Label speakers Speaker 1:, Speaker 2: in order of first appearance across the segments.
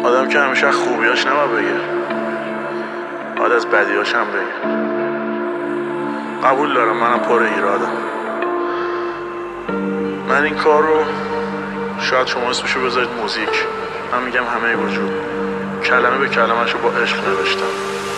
Speaker 1: آدم که همیشه خوبیاش نما بگه، بعد از بدیاش هم بگه. قبول دارم منم پر ایرادم. من این کار رو شاید شما اسمشو بذارید موزیک، من میگم همه وجود، کلمه به کلمه‌شو با عشق نوشتم.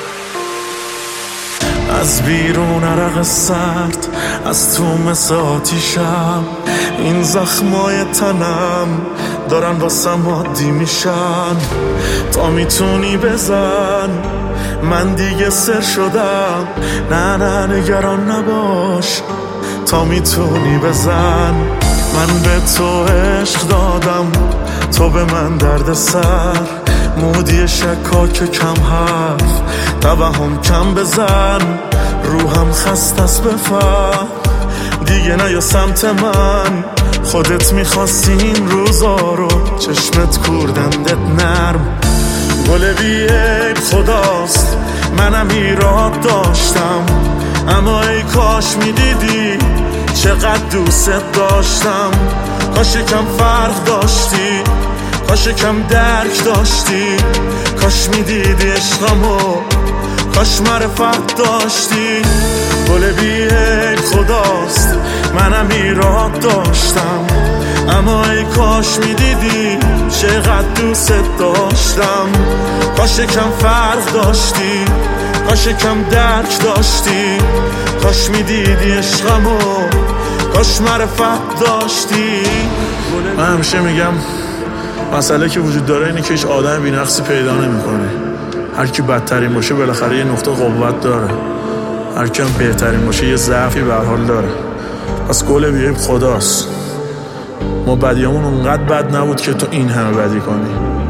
Speaker 2: از بیرون عرق سرد، از تو مثل آتیشم، این زخمای تنم دارن واسم عادی میشن. تا میتونی بزن، من دیگه سر شدم. نه نگران نباش، تا میتونی بزن. من به تو عشق دادم، تو به من درد سر. مودی شکاک کم حرف، توهم کم بزن. روحم خست است بفهم، دیگه نیا سمت من. خودت میخواستی این روزا رو، چشمت کوردندت نرم. گل بی عیب خداست، منم ایراد داشتم. اما ای کاش میدیدی چقدر دوست داشتم. کاش کم فرق داشتی، کاش کم درک داشتی. کاش میدیدی عشقمو، کاش معرفت داشتی. گل بی عیب خداست، منم ایراد داشتم. اما ای کاش میدیدی چقدر دوست داشتم. کاش کم فرق داشتی، کاش کم درک داشتی. کاش میدیدی عشقمو، کاش معرفت داشتی.
Speaker 1: من همیشه میگم مسئله که وجود داره اینه که هیچ آدم بی‌نقصی پیدا نمی‌کنه. هر کی بدترین باشه بالاخره یه نقطه قوت داره، هر کی هم بهترین باشه یه ضعفی به هر حال داره. پس گل بی عیب خداست، ما بدیامون اونقدر بد نبود که تو این همه بدی کنی.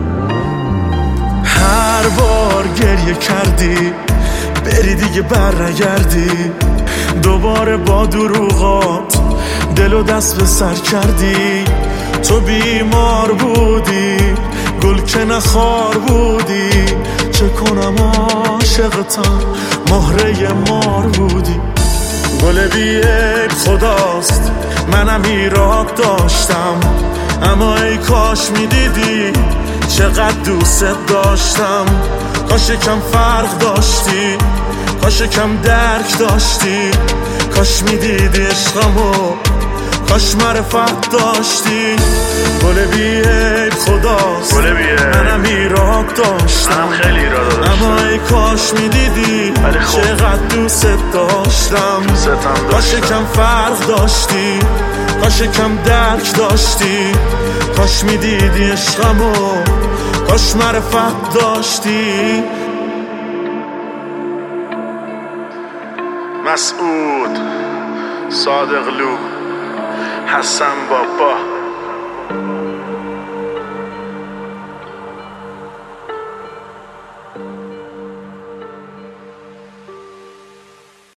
Speaker 2: هر بار گریه کردی، بری دیگه بر نگردی. دوباره با دروغات دل و دست به سر کردی. تو بیمار بودی، گل که نخار بودی. چه کنم عاشقتم، مهره مار بودی. گل بی عیب خداست، منم ایراد داشتم. اما ای کاش میدیدی چقدر دوست داشتم. کاش کم فرق داشتی، کاش کم درک داشتی. کاش میدیدی عشقمو، کاش معرفت داشتی. گل بی عیب خداست، منم ایراد داشتم. اما ای کاش میدیدی چقدر دوست داشتم. کاش کم فرق داشتی، کاش کم درک داشتی. کاش میدیدی عشقمو، کاش معرفت داشتی.
Speaker 1: مسعود، صادقلو، حسن بابا.